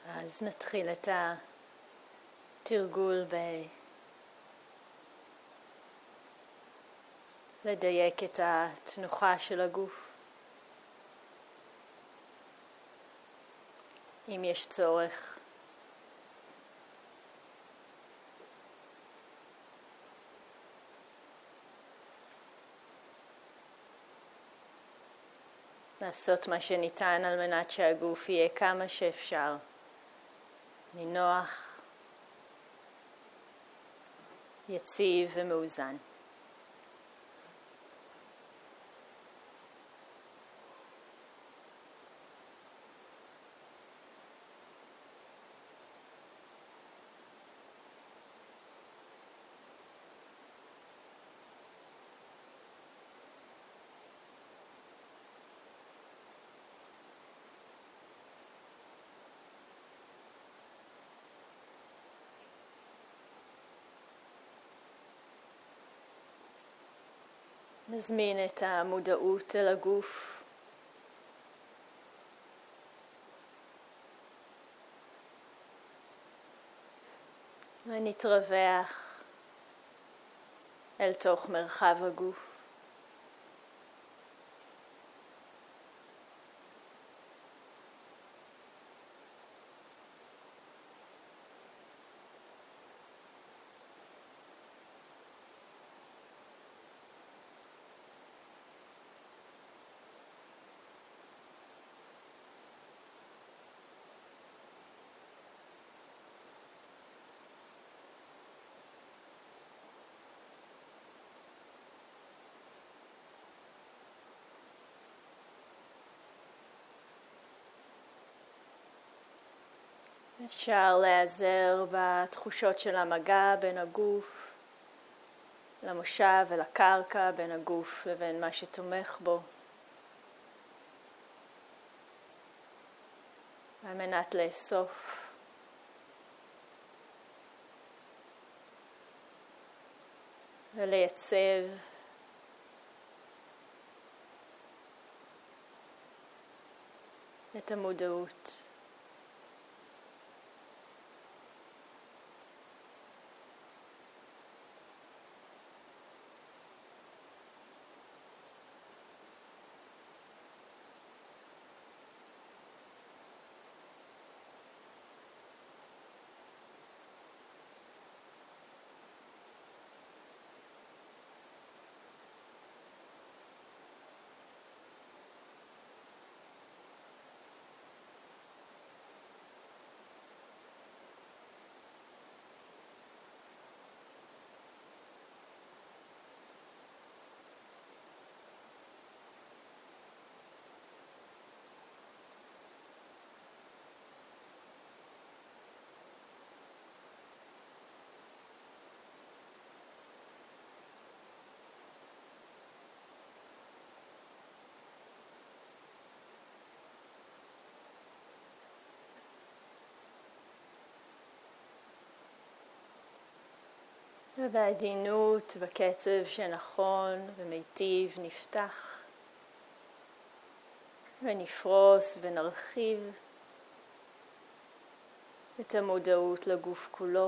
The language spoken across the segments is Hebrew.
אז נתחיל את התרגול לדייק את התנוחה של הגוף. אם יש צורך. לעשות מה שניתן על מנת שהגוף יהיה כמה שאפשר נינוח, יציב ומאוזן. נזמין את המודעות אל הגוף. ונתרווח אל תוך מרחב הגוף. אפשר להיעזר בתחושות של המגע בין הגוף למושב ולקרקע, בין הגוף לבין מה שתומך בו. על מנת לאסוף ולייצב את המודעות. ובעדינות, בקצב שנכון ומיטיב, נפתח ונפרוס ונרחיב את המודעות לגוף כולו.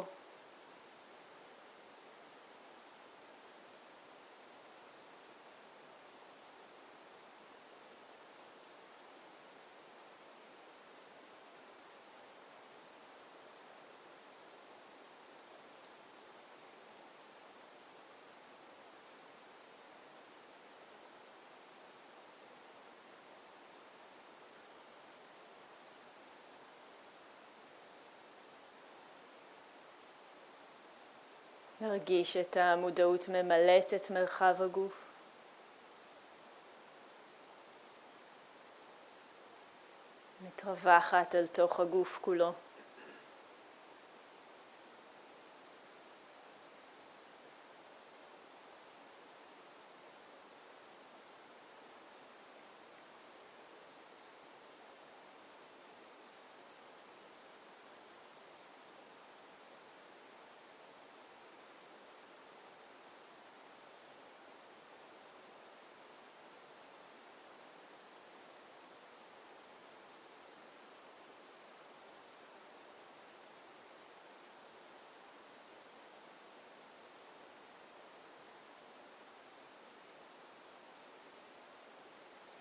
נרגיש את המודעות ממלאת את מרחב הגוף. מתרווחת אל תוך הגוף כולו.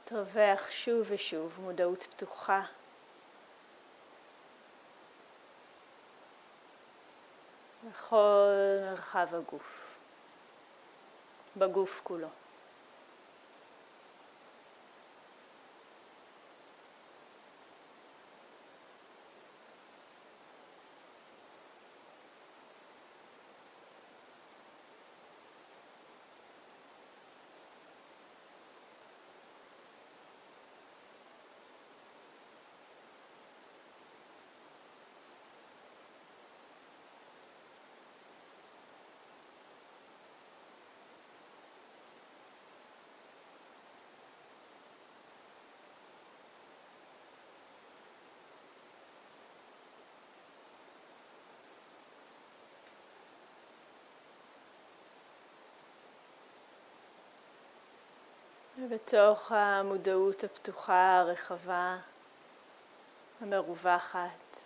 תרווח שוב ושוב מודעות פתוחה. בכל מרחב הגוף, בגוף כולו. ובתוך המודעות הפתוחה, הרחבה, המרווחת,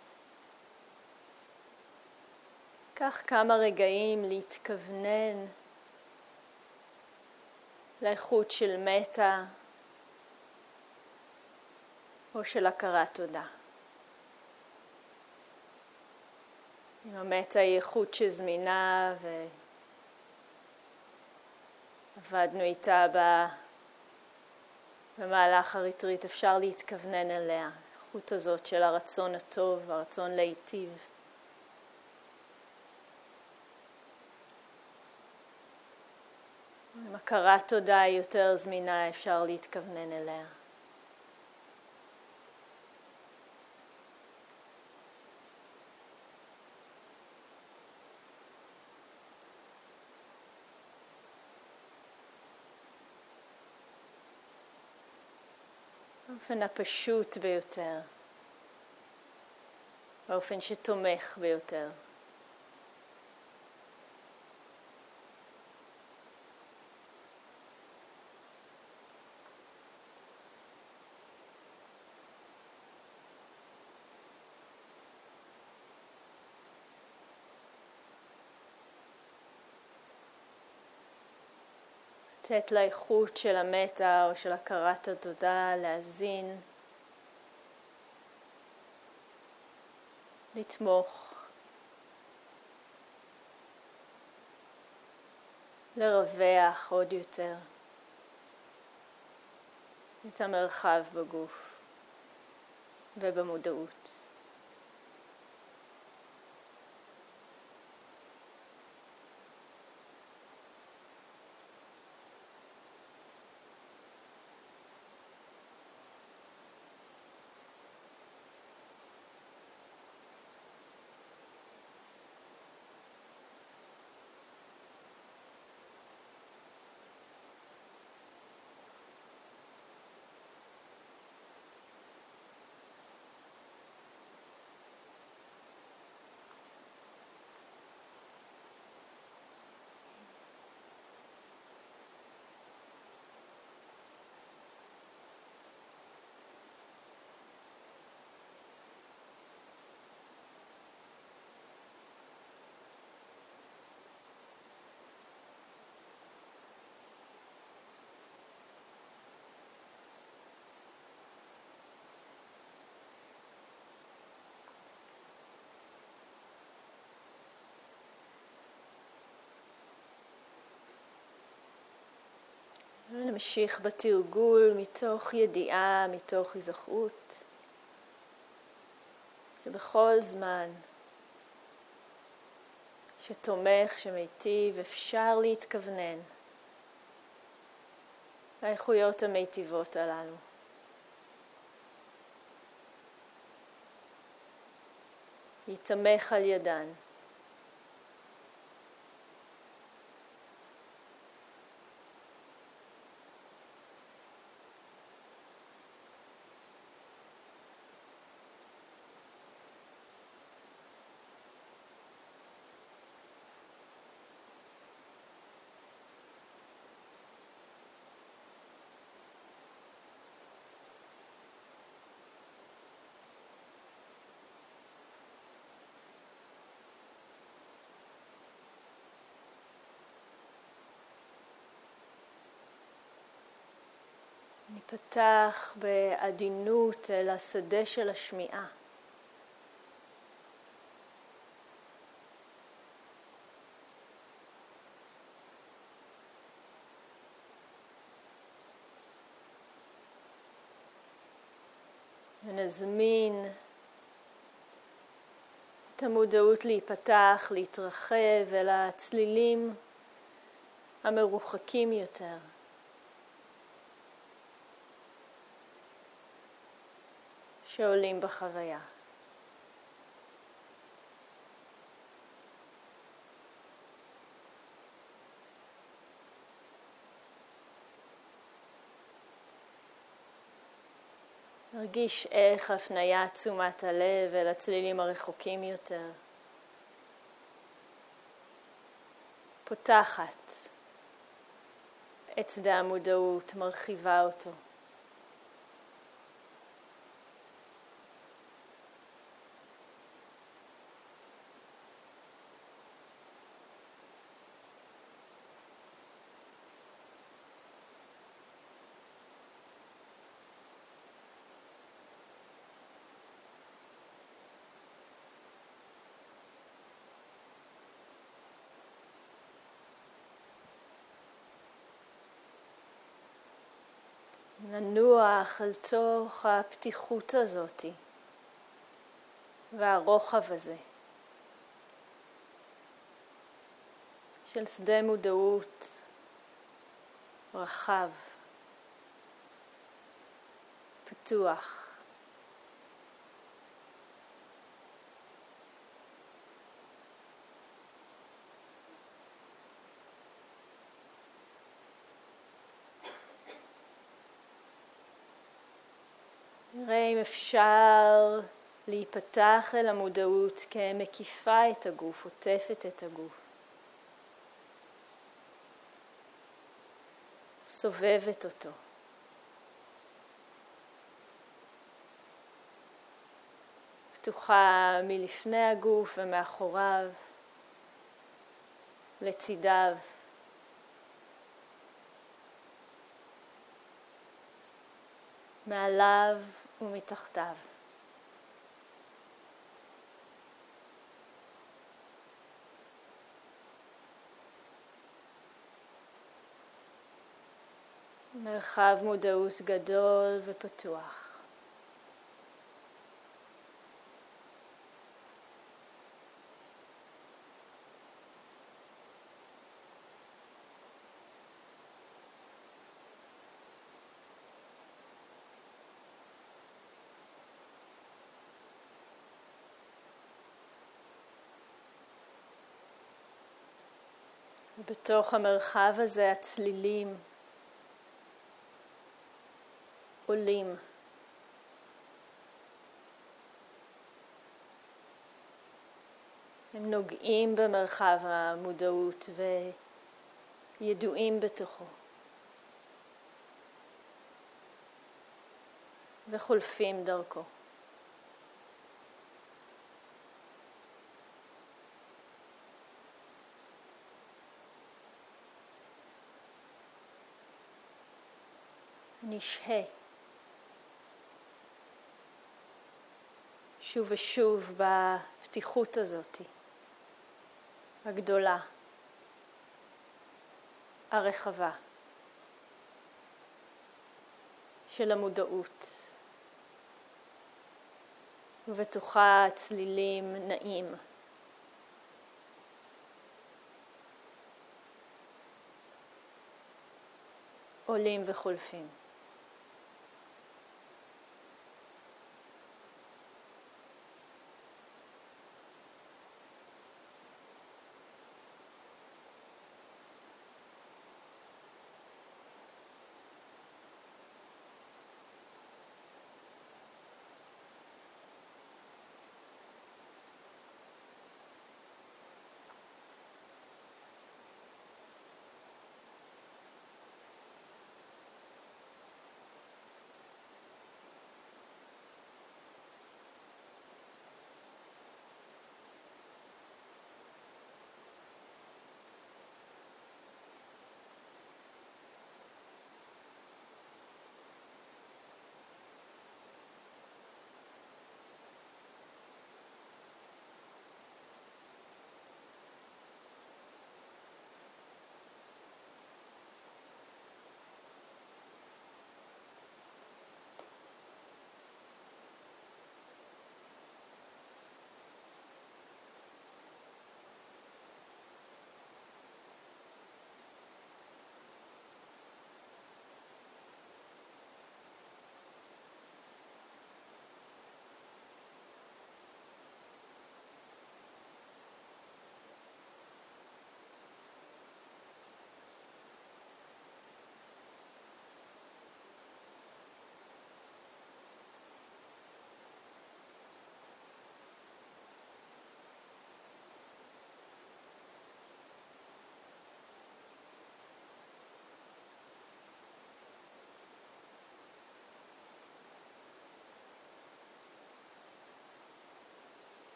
קח כמה רגעים להתכוונן לאיכות של מטה או של הכרת תודה. אם המטה היא איכות שזמינה ועבדנו איתה במהלך הריטריט, אפשר להתכוונן אליה, האיכות הזאת של הרצון הטוב, הרצון להיטיב. אם הכרת תודה היא יותר זמינה, אפשר להתכוונן אליה. באופן הפשוט ביותר, באופן שתומך ביותר. לתת לאיכות של המטה או של הכרת התודה להזין, לתמוך, לרווח עוד יותר את המרחב בגוף ובמודעות. נמשיך בתרגול מתוך ידיעה, מתוך היזכרות, שבכל זמן שתומך, שמיטיב, אפשר להתכוונן לאיכויות המיטיבות הללו. להתמך על ידן. פתח בעדינות אל השדה של השמיעה. ונזמין את המודעות להיפתח, להתרחב אל הצלילים המרוחקים יותר. שעולים בחוויה. נרגיש איך הפניית תשומת הלב אל הצלילים הרחוקים יותר. פותחת את שדה המודעות, מרחיבה אותו. ננוח על תוך הפתיחות הזאת והרוחב הזה של שדה מודעות רחב, פתוח. נראה אם אפשר להיפתח אל המודעות כמקיפה את הגוף, עוטפת את הגוף. סובבת אותו. פתוחה מלפני הגוף ומאחוריו, לצידיו. מעליו ומתחתיו. מרחב מודעות גדול ופתוח. ובתוך המרחב הזה הצלילים עולים. הם נוגעים במרחב המודעות וידועים בתוכו. וחולפים דרכו. נשהה שוב ושוב בפתיחות הזאת, הגדולה, הרחבה של המודעות, ובתוכה צלילים נעים. עולים וחולפים.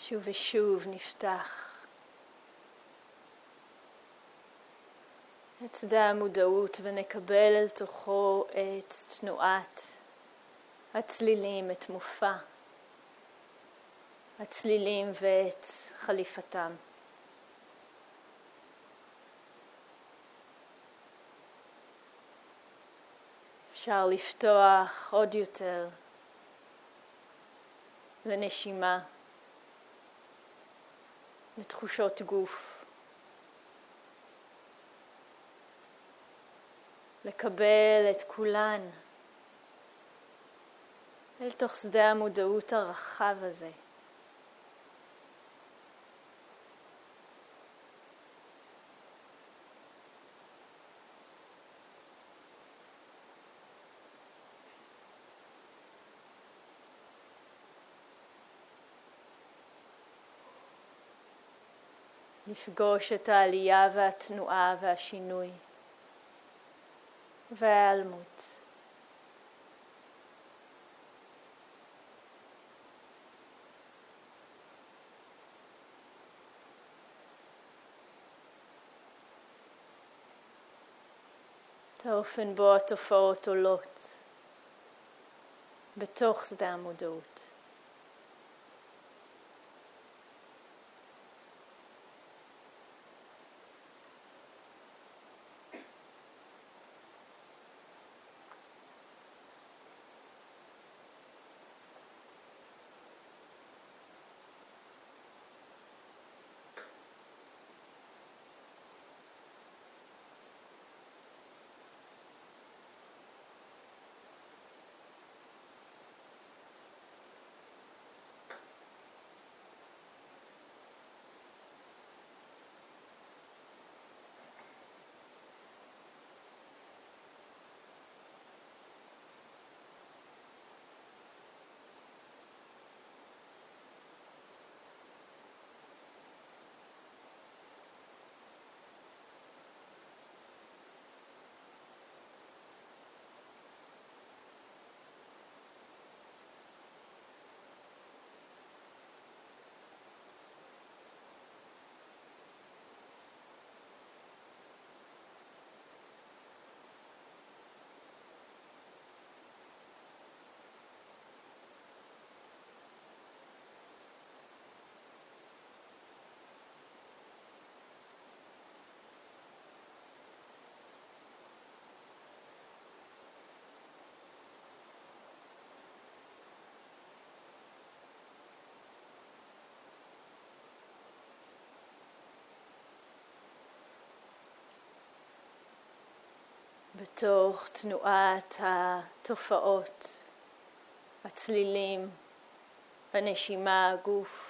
שוב ושוב נפתח את שדה המודעות ונקבל אל תוכו את תנועת הצלילים, את מופע הצלילים ואת חליפתם. אפשר לפתוח עוד יותר לנשימה, לתחושות גוף, לקבל את כולן אל תוך שדה המודעות הרחב הזה. לפגוש את העלייה והתנועה והשינוי וההיעלמות. את האופן בו התופעות עולות בתוך שדה המודעות. בתוך תנועת התופעות, הצלילים, הנשימה, הגוף.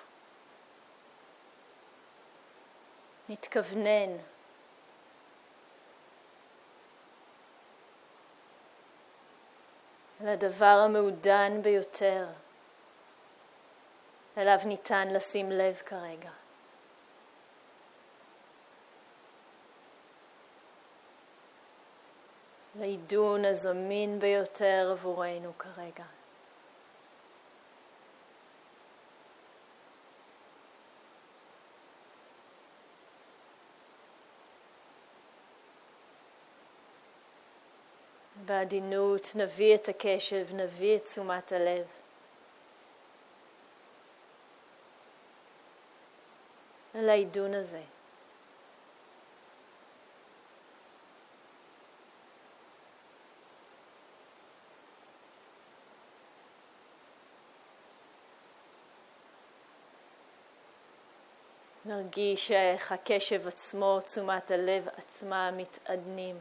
נתכוונן לדבר המעודן ביותר, אליו ניתן לשים לב כרגע. לעידון הזמין ביותר עבורנו כרגע. בעדינות נביא את הקשב, נביא את תשומת הלב. אל העידון הזה. נרגיש איך הקשב עצמו, תשומת הלב עצמה מתעדנים.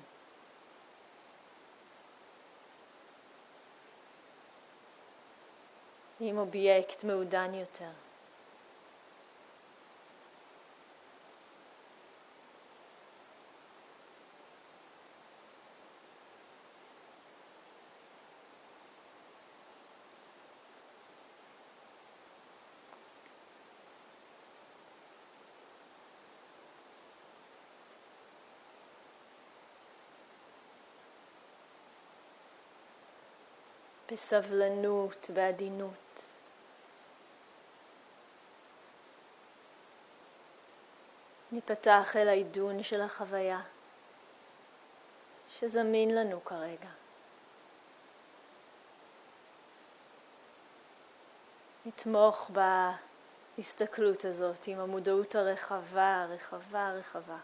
עם אובייקט מעודן יותר. בסבלנות, בעדינות. ניפתח אל העידון של החוויה שזמין לנו כרגע. נתמוך בהסתכלות הזאת עם המודעות הרחבה, רחבה, רחבה.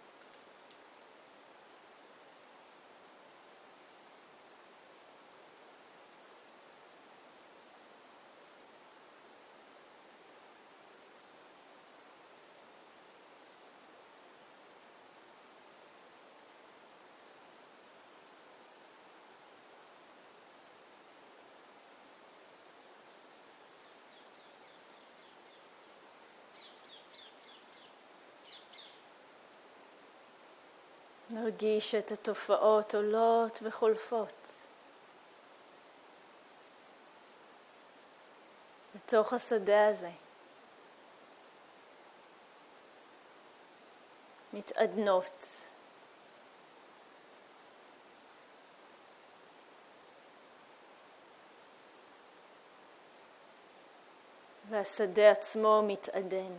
נרגיש את התופעות עולות וחולפות בתוך השדה הזה, מתעדנות, והשדה עצמו מתעדן.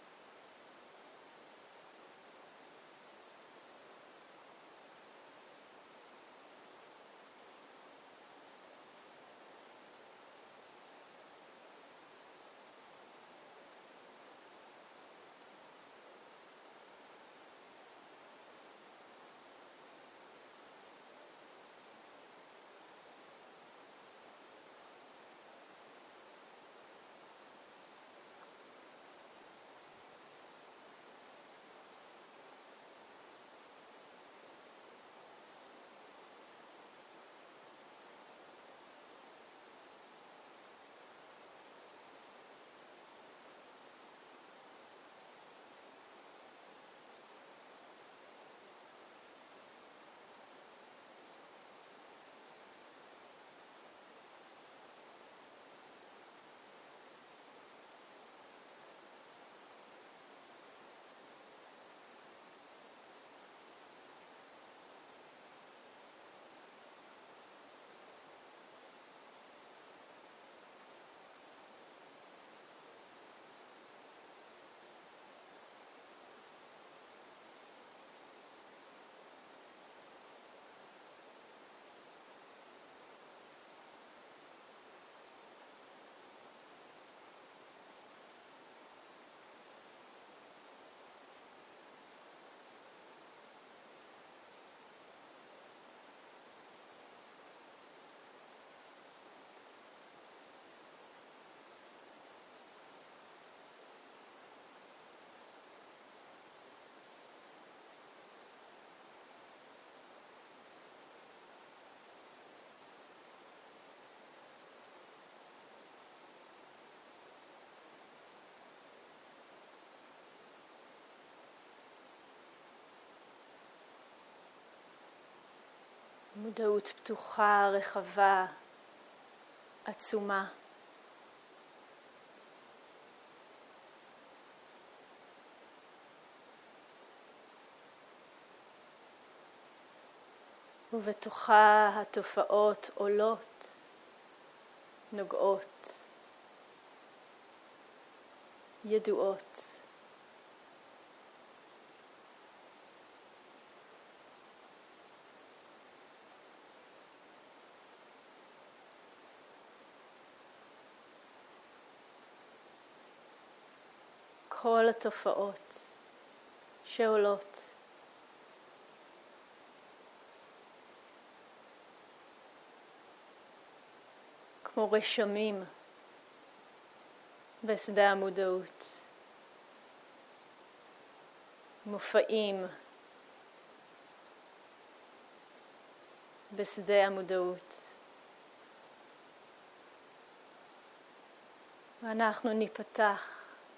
מודעות פתוחה, רחבה, עצומה. ובתוכה התופעות עולות, נוגעות, ידועות. כל התופעות שעולות כמו רשמים בשדה המודעות, מופעים בשדה המודעות. ואנחנו ניפתח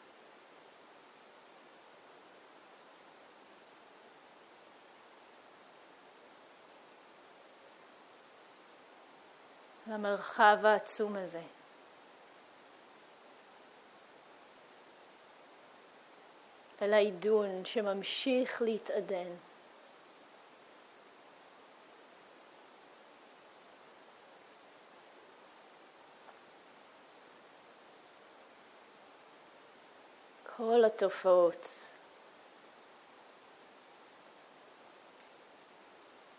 למרחב העצום הזה. אל העידון שממשיך להתעדן. כל התופעות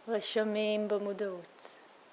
רשמים במודעות.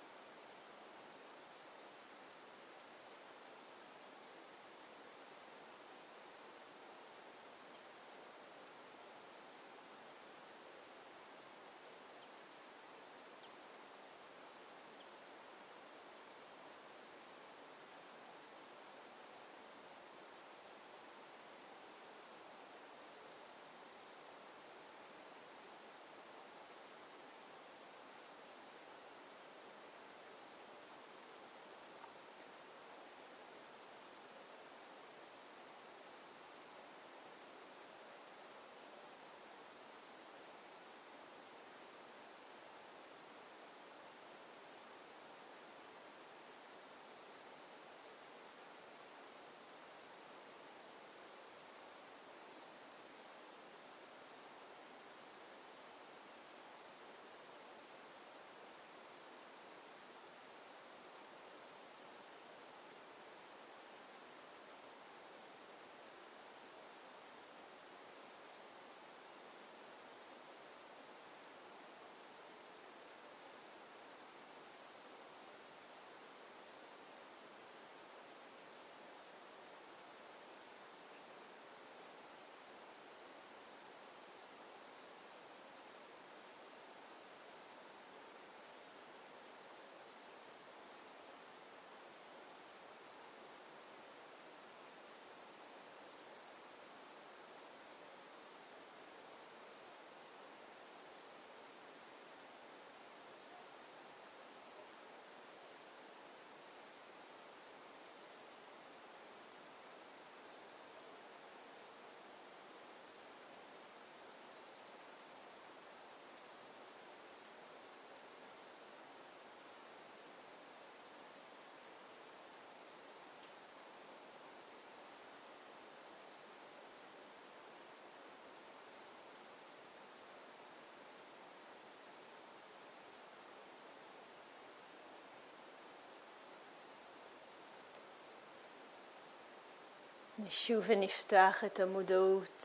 נשוב ונפתח את המודעות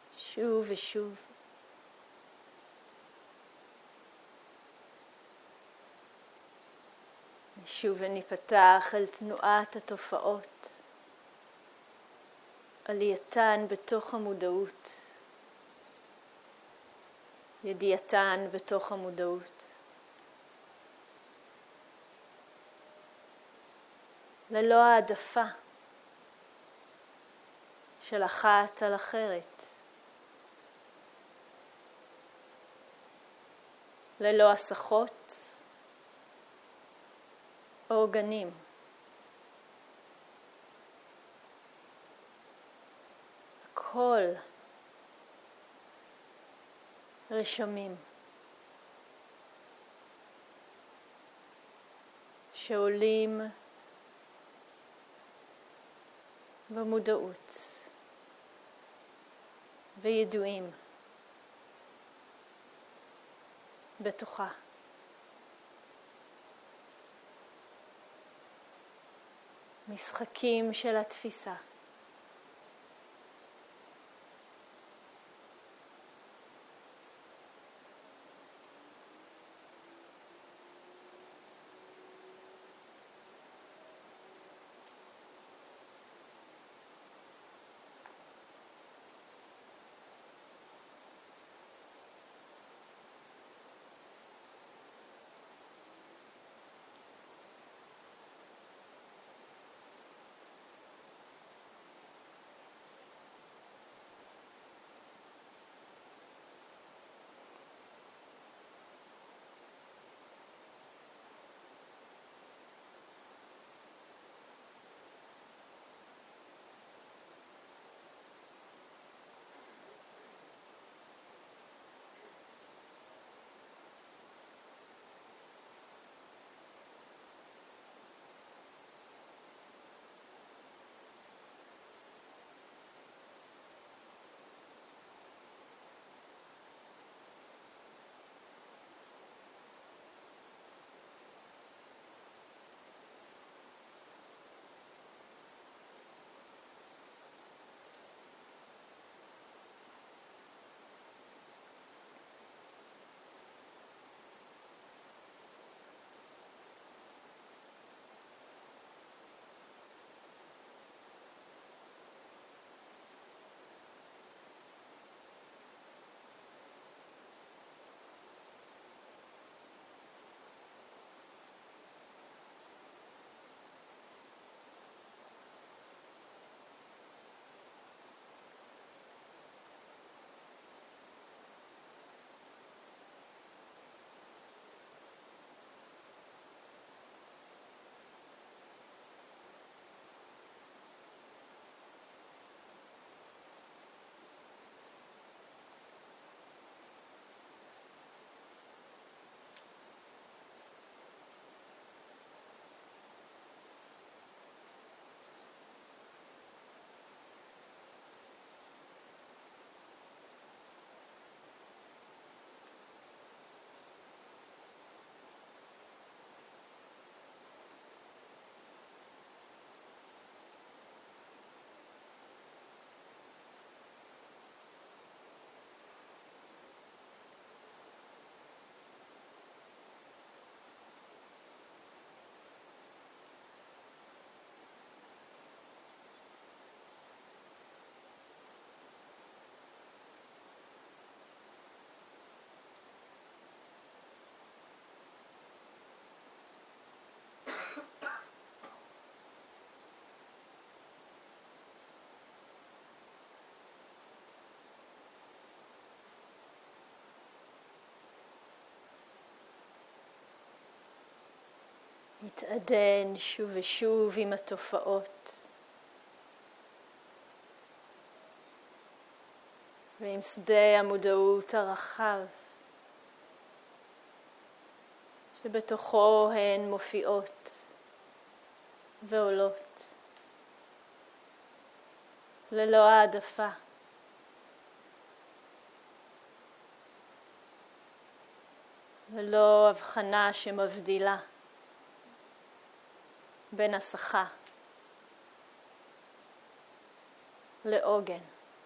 שוב ושוב. נשוב וניפתח אל תנועת התופעות, עלייתן בתוך המודעות, ידיעתן בתוך המודעות. ללא העדפה של אחת על אחרת, ללא הסחות או עוגנים. הכל רשמים שעולים במודעות וידועים בתוכה. משחקים של התפיסה. מתעדן שוב ושוב עם התופעות ועם שדה המודעות הרחב שבתוכו הן מופיעות ועולות ללא העדפה. ללא הבחנה שמבדילה בין הסחה לעוגן.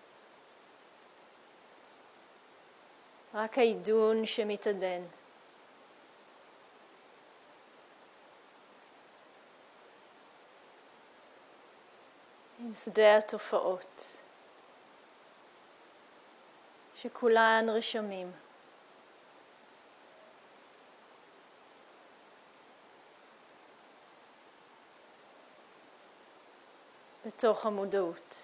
רק העידון שמתעדן. עם שדה התופעות שכולן רשמים. בתוך המודעות.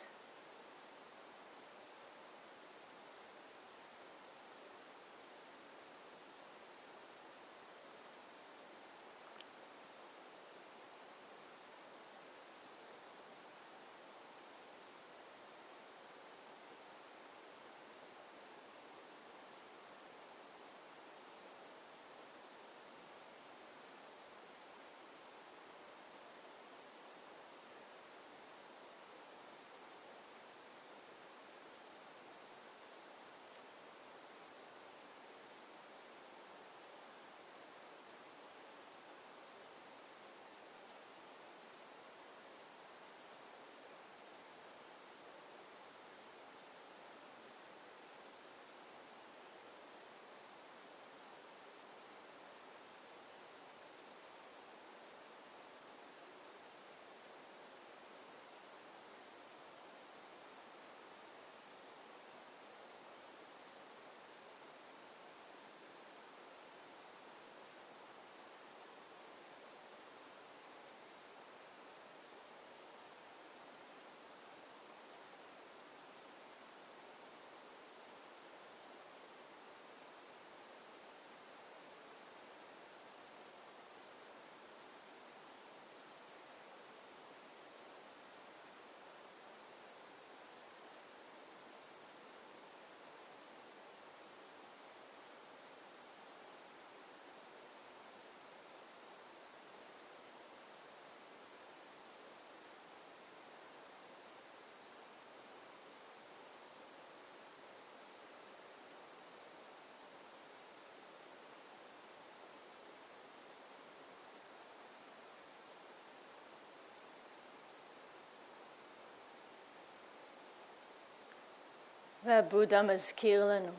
והבודה מזכיר לנו.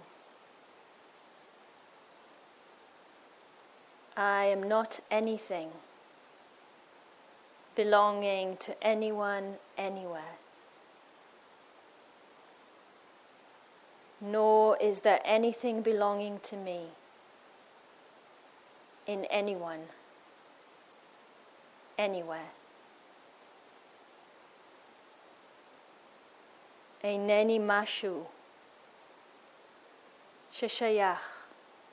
I am not anything belonging to anyone, anywhere. Nor is there anything belonging to me in anyone, anywhere. אינני משהו ששייך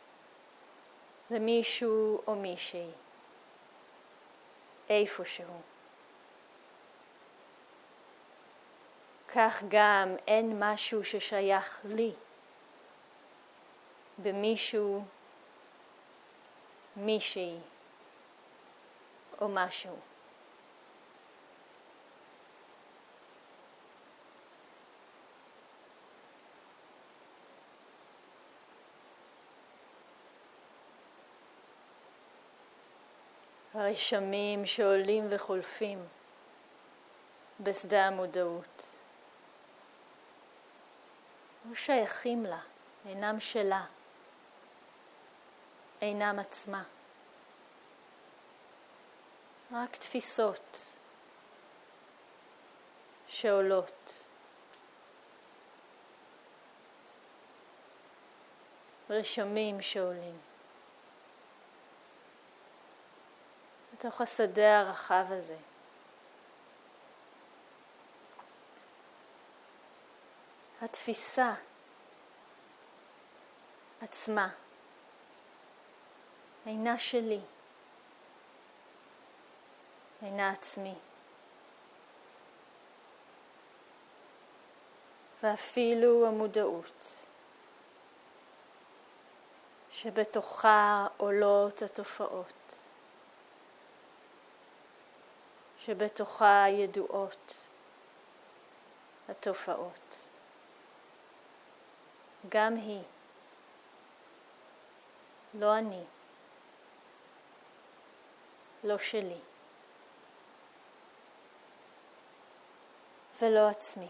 למישהו או מישהי, איפשהו. כך גם אין משהו ששייך לי, במישהו, מישהי או משהו. הרשמים שעולים וחולפים בשדה המודעות לא שייכים לה, אינם שלה, אינם עצמה. רק תפיסות שעולות, רשמים שעולים. בתוך השדה הרחב הזה. התפיסה עצמה אינה שלי, אינה עצמי. ואפילו המודעות שבתוכה עולות התופעות, שבתוכה ידועות התופעות, גם היא לא אני, לא שלי ולא עצמי.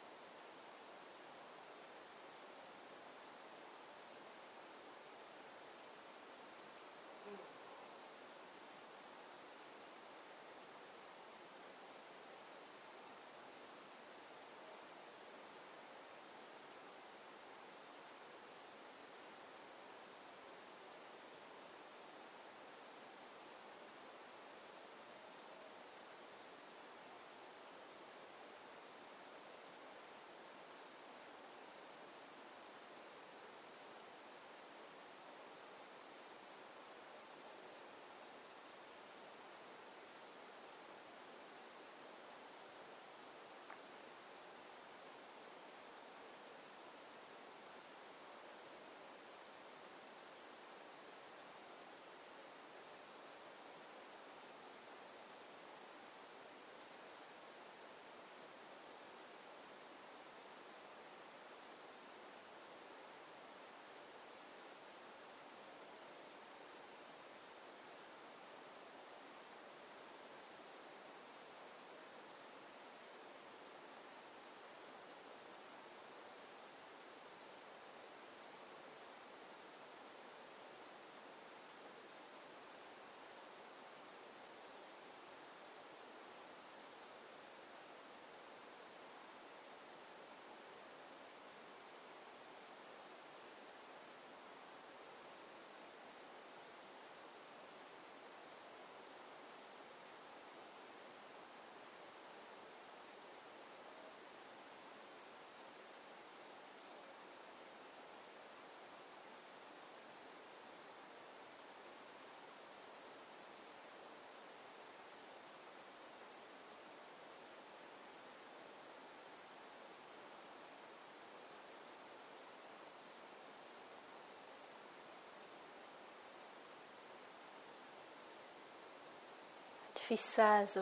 התפיסה הזו,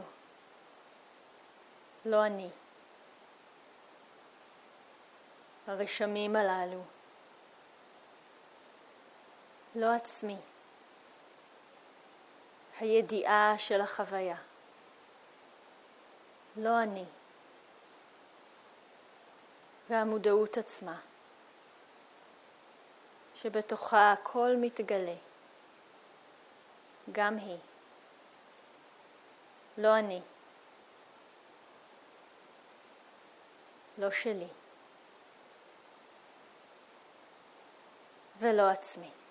לא אני, הרשמים הללו, לא עצמי, הידיעה של החוויה, לא אני, והמודעות עצמה, שבתוכה הכל מתגלה, גם היא, לא אני, לא שלי ולא עצמי.